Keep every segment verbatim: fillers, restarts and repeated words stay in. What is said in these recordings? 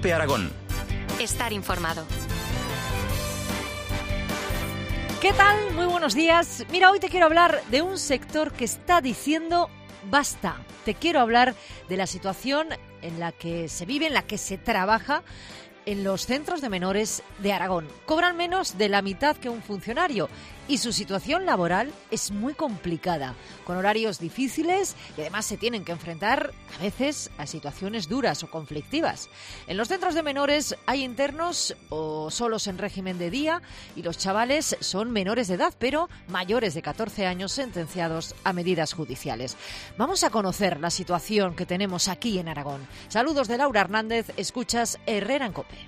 COPE Aragón. Estar informado. ¿Qué tal? Muy buenos días. Mira, hoy te quiero hablar de un sector que está diciendo basta. Te quiero hablar de la situación en la que se vive, en la que se trabaja en los centros de menores de Aragón. Cobran menos de la mitad que un funcionario y su situación laboral es muy complicada, con horarios difíciles y además se tienen que enfrentar a veces a situaciones duras o conflictivas. En los centros de menores hay internos o solos en régimen de día y los chavales son menores de edad, pero mayores de catorce años sentenciados a medidas judiciales. Vamos a conocer la situación que tenemos aquí en Aragón. Saludos de Laura Hernández, escuchas Herrera en COPE.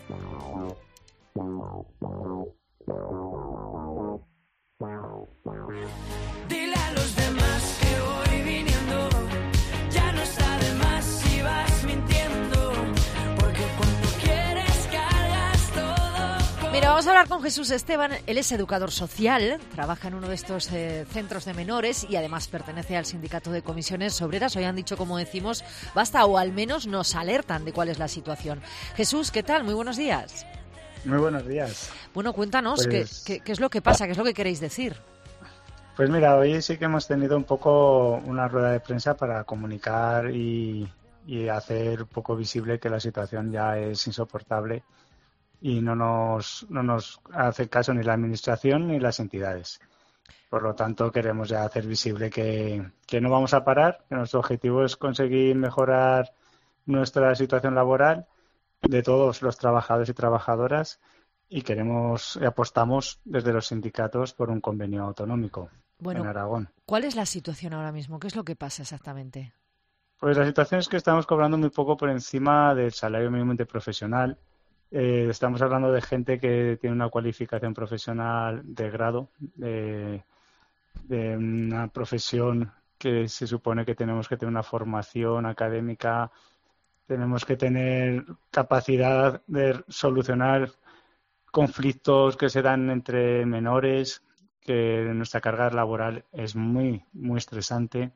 Dile a los demás que voy viniendo, ya no está de más si vas mintiendo, porque cuando quieres cargas todo. Mira, vamos a hablar con Jesús Esteban. Él es educador social, trabaja en uno de estos eh, centros de menores y además pertenece al sindicato de comisiones obreras. Hoy han dicho, como decimos, basta, o al menos nos alertan de cuál es la situación. Jesús, ¿qué tal? Muy buenos días. Muy buenos días. Bueno, cuéntanos, pues, ¿qué, qué, qué es lo que pasa? ¿Qué es lo que queréis decir? Pues mira, hoy sí que hemos tenido un poco una rueda de prensa para comunicar y, y hacer un poco visible que la situación ya es insoportable y no nos, no nos hace caso ni la administración ni las entidades. Por lo tanto, queremos ya hacer visible que, que no vamos a parar, que nuestro objetivo es conseguir mejorar nuestra situación laboral de todos los trabajadores y trabajadoras y queremos y apostamos desde los sindicatos por un convenio autonómico bueno, en Aragón. ¿Cuál es la situación ahora mismo? ¿Qué es lo que pasa exactamente? Pues la situación es que estamos cobrando muy poco por encima del salario mínimo interprofesional. Eh, estamos hablando de gente que tiene una cualificación profesional de grado, de, de una profesión que se supone que tenemos que tener una formación académica. Tenemos que tener capacidad de solucionar conflictos que se dan entre menores, que nuestra carga laboral es muy, muy estresante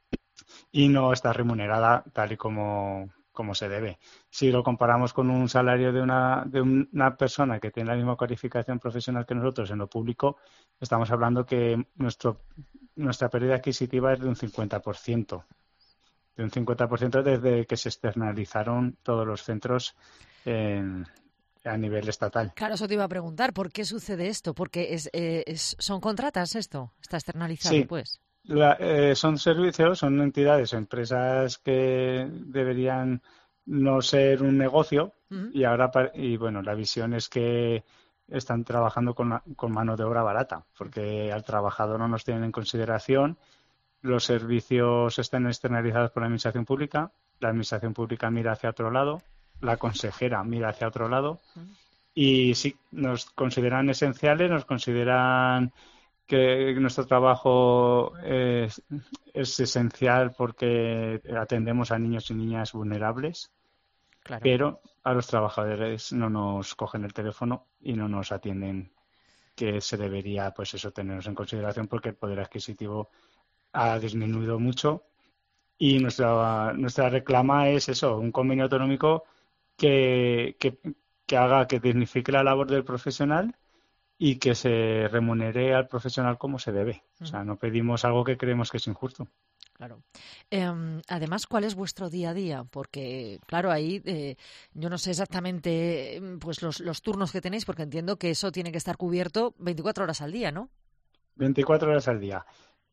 y no está remunerada tal y como, como se debe. Si lo comparamos con un salario de una, de una persona que tiene la misma cualificación profesional que nosotros en lo público, estamos hablando que nuestro, nuestra pérdida adquisitiva es de un cincuenta por ciento. De un cincuenta por ciento desde que se externalizaron todos los centros en, a nivel estatal. Claro, eso te iba a preguntar. ¿Por qué sucede esto? Porque es, eh, es, son contratas esto, está externalizado, sí, pues. La, eh, son servicios, son entidades, empresas que deberían no ser un negocio uh-huh. y ahora y bueno, la visión es que están trabajando con, con mano de obra barata, porque al trabajador no nos tienen en consideración. Los servicios están externalizados por la administración pública, la administración pública mira hacia otro lado, la consejera mira hacia otro lado y sí, nos consideran esenciales, nos consideran que nuestro trabajo es, es esencial porque atendemos a niños y niñas vulnerables, claro. Pero a los trabajadores no nos cogen el teléfono y no nos atienden, que se debería, pues eso, tenernos en consideración porque el poder adquisitivo ha disminuido mucho y nuestra nuestra reclama es eso, un convenio autonómico que, que, que haga que dignifique la labor del profesional y que se remunere al profesional como se debe. O sea, no pedimos algo que creemos que es injusto. Claro. Eh, además, ¿cuál es vuestro día a día? Porque, claro, ahí eh, yo no sé exactamente pues los, los turnos que tenéis, porque entiendo que eso tiene que estar cubierto veinticuatro horas al día, ¿no? veinticuatro horas al día.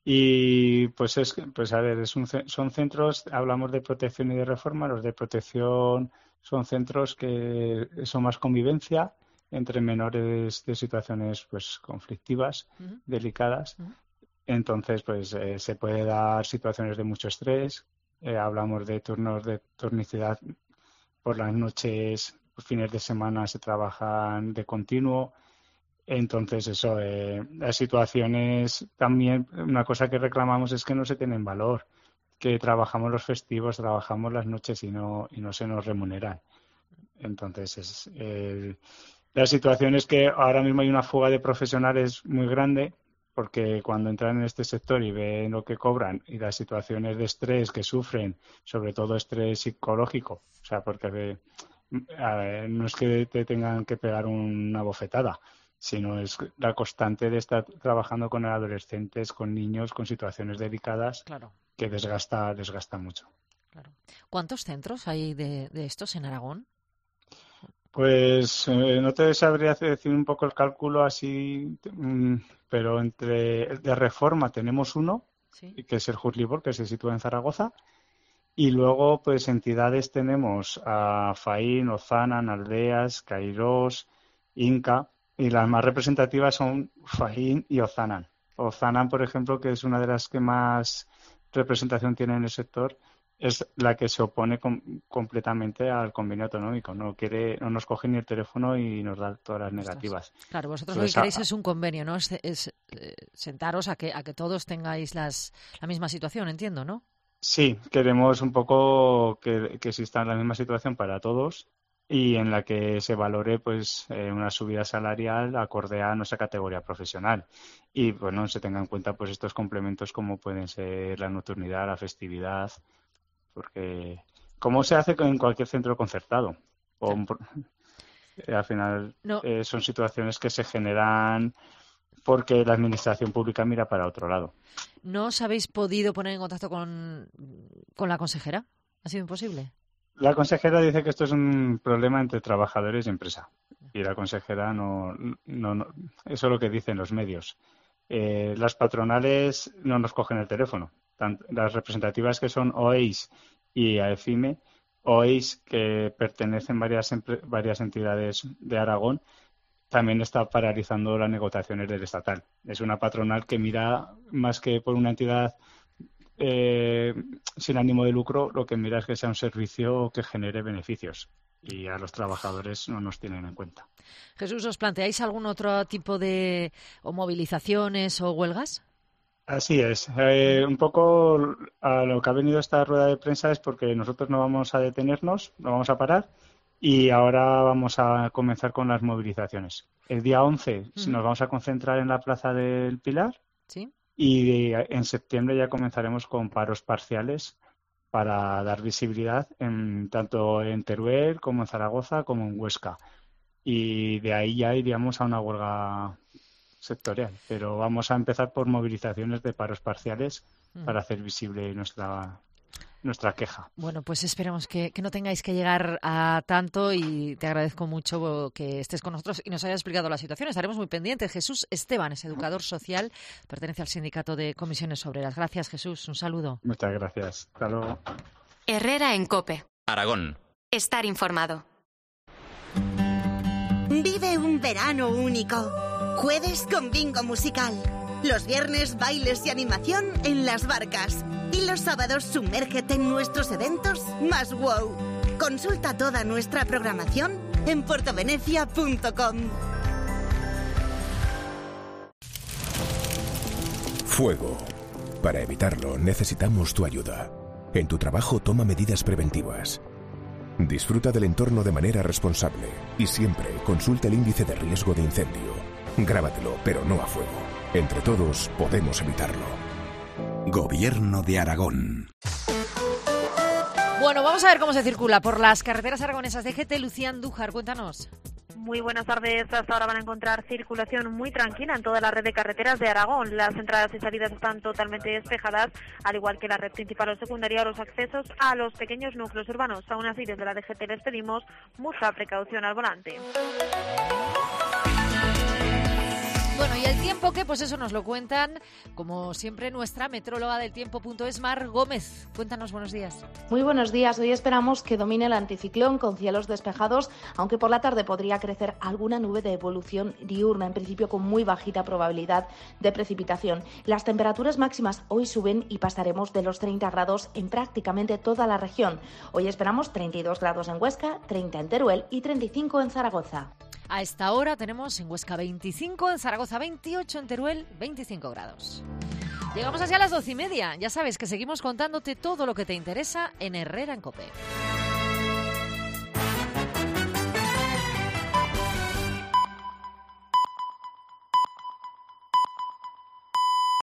Y pues es pues a ver, es un, son centros, hablamos de protección y de reforma. Los de protección son centros que son más convivencia entre menores de situaciones pues conflictivas, uh-huh. delicadas. Uh-huh. Entonces, pues eh, se puede dar situaciones de mucho estrés. Eh, hablamos de turnos de turnicidad por las noches, fines de semana se trabajan de continuo. Entonces, eso, eh, las situaciones también, una cosa que reclamamos es que no se tienen valor, que trabajamos los festivos, trabajamos las noches y no y no se nos remuneran. Entonces, es, eh, la situación es que ahora mismo hay una fuga de profesionales muy grande, porque cuando entran en este sector y ven lo que cobran y las situaciones de estrés que sufren, sobre todo estrés psicológico, o sea, porque a ver, no es que te tengan que pegar una bofetada, sino es la constante de estar trabajando con adolescentes, con niños, con situaciones delicadas, claro, que desgasta, desgasta mucho. Claro. ¿Cuántos centros hay de, de estos en Aragón? Pues eh, no te sabría decir un poco el cálculo así, mm, pero entre de Reforma tenemos uno, ¿Sí? que es el Juslibor, que se sitúa en Zaragoza, y luego pues entidades tenemos a Faín, Ozanan, Aldeas, Cairós, Inca, y las más representativas son Faín y Ozanan. Ozanan, por ejemplo, que es una de las que más representación tiene en el sector, es la que se opone com- completamente al convenio autonómico. No quiere, no nos coge ni el teléfono y nos da todas las negativas. Claro, vosotros Entonces, lo que queréis a- es un convenio, ¿no? Es, es, eh, sentaros a que a que todos tengáis las la misma situación, entiendo, ¿no? Sí, queremos un poco que, que exista la misma situación para todos y en la que se valore pues eh, una subida salarial acorde a nuestra categoría profesional y bueno, se tenga en cuenta pues estos complementos como pueden ser la nocturnidad, la festividad, porque como se hace en cualquier centro concertado. O, eh, al final No. eh, son situaciones que se generan porque la administración pública mira para otro lado. ¿No os habéis podido poner en contacto con, con la consejera? ¿Ha sido imposible? La consejera dice que esto es un problema entre trabajadores y empresa. Y la consejera no, no, no eso es lo que dicen los medios. Eh, las patronales no nos cogen el teléfono. Tant, las representativas que son O E I S y AEFIME, O E I S que pertenecen varias varias entidades de Aragón, también está paralizando las negociaciones del estatal. Es una patronal que mira más que por una entidad eh, sin ánimo de lucro, lo que mira es que sea un servicio que genere beneficios y a los trabajadores no nos tienen en cuenta. Jesús, ¿os planteáis algún otro tipo de o movilizaciones o huelgas? Así es. Eh, un poco a lo que ha venido esta rueda de prensa es porque nosotros no vamos a detenernos, no vamos a parar y ahora vamos a comenzar con las movilizaciones. El día once uh-huh. nos vamos a concentrar en la Plaza del Pilar. ¿Sí? Y en septiembre ya comenzaremos con paros parciales para dar visibilidad en, tanto en Teruel como en Zaragoza como en Huesca. Y de ahí ya iríamos a una huelga sectorial. Pero vamos a empezar por movilizaciones de paros parciales mm. para hacer visible nuestra nuestra queja. Bueno, pues esperemos que, que no tengáis que llegar a tanto y te agradezco mucho que estés con nosotros y nos hayas explicado la situación. Estaremos muy pendientes. Jesús Esteban es educador social, pertenece al Sindicato de Comisiones Obreras. Gracias, Jesús. Un saludo. Muchas gracias. Hasta luego. Herrera en COPE. Aragón. Estar informado. Vive un verano único. Jueves con bingo musical. Los viernes, bailes y animación en las barcas. Y los sábados, sumérgete en nuestros eventos más wow. Consulta toda nuestra programación en portovenecia punto com. Fuego. Para evitarlo, necesitamos tu ayuda. En tu trabajo, toma medidas preventivas. Disfruta del entorno de manera responsable y siempre consulta el índice de riesgo de incendio. Grábatelo, pero no a fuego. Entre todos podemos evitarlo. Gobierno de Aragón. Bueno, vamos a ver cómo se circula por las carreteras aragonesas. D G T, Lucía Andújar, cuéntanos. Muy buenas tardes. Hasta ahora van a encontrar circulación muy tranquila en toda la red de carreteras de Aragón. Las entradas y salidas están totalmente despejadas, al igual que la red principal o secundaria o los accesos a los pequeños núcleos urbanos. Aún así, desde la D G T les pedimos mucha precaución al volante. Bueno, y el tiempo que, pues eso nos lo cuentan, como siempre, nuestra metróloga del tiempo punto es, Mar Gómez. Cuéntanos, buenos días. Muy buenos días. Hoy esperamos que domine el anticiclón con cielos despejados, aunque por la tarde podría crecer alguna nube de evolución diurna, en principio con muy bajita probabilidad de precipitación. Las temperaturas máximas hoy suben y pasaremos de los treinta grados en prácticamente toda la región. Hoy esperamos treinta y dos grados en Huesca, treinta en Teruel y treinta y cinco en Zaragoza. A esta hora tenemos en Huesca veinticinco, en Zaragoza veintiocho, en Teruel veinticinco grados. Llegamos hacia las doce y media. Ya sabes que seguimos contándote todo lo que te interesa en Herrera en COPE.